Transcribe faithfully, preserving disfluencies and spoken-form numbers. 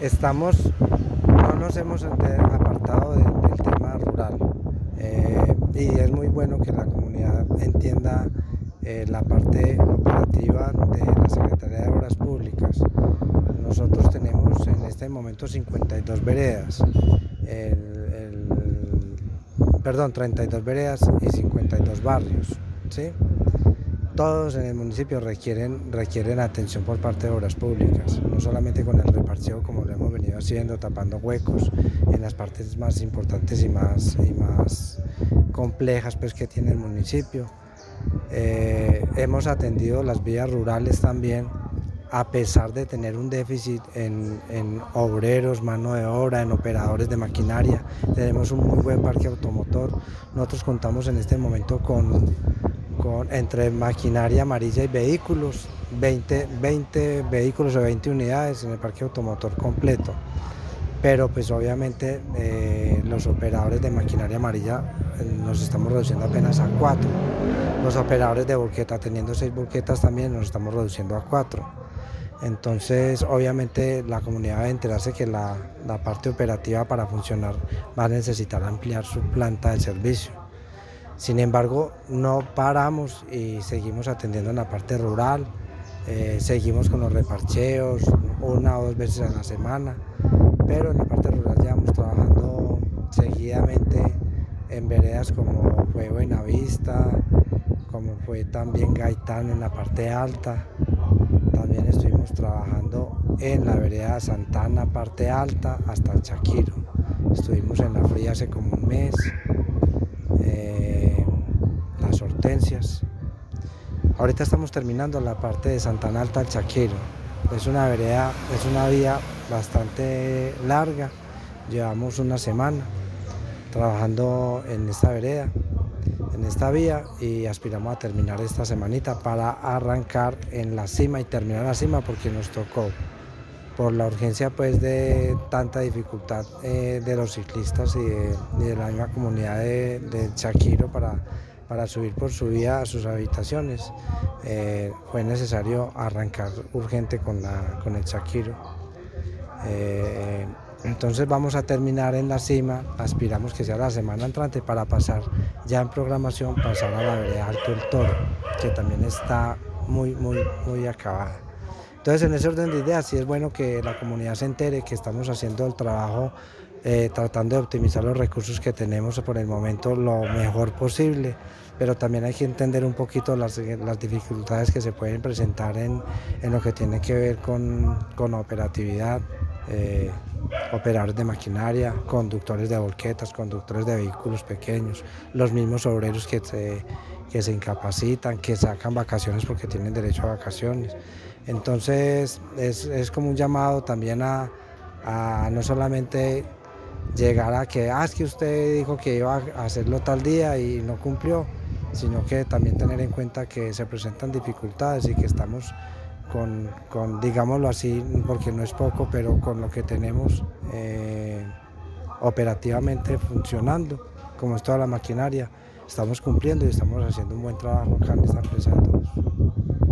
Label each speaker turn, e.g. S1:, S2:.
S1: estamos, no nos hemos apartado de, del tema rural, eh, y es muy bueno que la comunidad entienda eh, la parte operativa de la Secretaría de Obras Públicas. Nosotros tenemos en este momento cincuenta y dos veredas, el, el, perdón, treinta y dos veredas y cincuenta y dos barrios, ¿sí? Todos en el municipio requieren, requieren atención por parte de obras públicas, no solamente con el reparcheo como lo hemos venido haciendo, tapando huecos en las partes más importantes y más, y más complejas pues, que tiene el municipio. Eh, hemos atendido las vías rurales también, a pesar de tener un déficit en, en obreros, mano de obra, en operadores de maquinaria. Tenemos un muy buen parque automotor. Nosotros contamos en este momento con, con entre maquinaria amarilla y vehículos, veinte, veinte vehículos o veinte unidades en el parque automotor completo. Pero pues obviamente eh, los operadores de maquinaria amarilla eh, nos estamos reduciendo apenas a cuatro. Los operadores de volqueta, teniendo seis volquetas también, nos estamos reduciendo a cuatro. Entonces, obviamente, la comunidad debe enterarse que la, la parte operativa para funcionar va a necesitar ampliar su planta de servicio. Sin embargo, no paramos y seguimos atendiendo en la parte rural, eh, seguimos con los reparcheos una o dos veces a la semana, pero en la parte rural llevamos trabajando seguidamente en veredas como fue Buenavista, como fue también Gaitán en la parte alta. También estuvimos trabajando en la vereda Santana, parte alta, hasta el Chaquiro. Estuvimos en la Fría hace como un mes, eh, las Hortensias. Ahorita estamos terminando la parte de Santana Alta al Chaquiro. Es una vereda, es una vía bastante larga. Llevamos una semana trabajando en esta vereda, en esta vía, y aspiramos a terminar esta semanita para arrancar en la cima y terminar en la cima, porque nos tocó por la urgencia pues de tanta dificultad eh, de los ciclistas y de, y de la misma comunidad de, de Chaquiro para, para subir por su vía a sus habitaciones. Eh, fue necesario arrancar urgente con, la, con el Chaquiro. Eh, Entonces vamos a terminar en la cima, aspiramos que sea la semana entrante para pasar ya en programación, pasar a la vereda Alto el Toro, que también está muy, muy, muy acabada. Entonces en ese orden de ideas sí es bueno que la comunidad se entere que estamos haciendo el trabajo, eh, tratando de optimizar los recursos que tenemos por el momento lo mejor posible, pero también hay que entender un poquito las, las dificultades que se pueden presentar en, en lo que tiene que ver con, con la operatividad. Eh, operadores de maquinaria, conductores de volquetas, conductores de vehículos pequeños, los mismos obreros que se, que se incapacitan, que sacan vacaciones porque tienen derecho a vacaciones. Entonces es, es como un llamado también a, a no solamente llegar a que, ah, es que usted dijo que iba a hacerlo tal día y no cumplió, sino que también tener en cuenta que se presentan dificultades y que estamos Con, con, digámoslo así, porque no es poco, pero con lo que tenemos eh, operativamente funcionando, como es toda la maquinaria, estamos cumpliendo y estamos haciendo un buen trabajo acá en esta empresa de todos.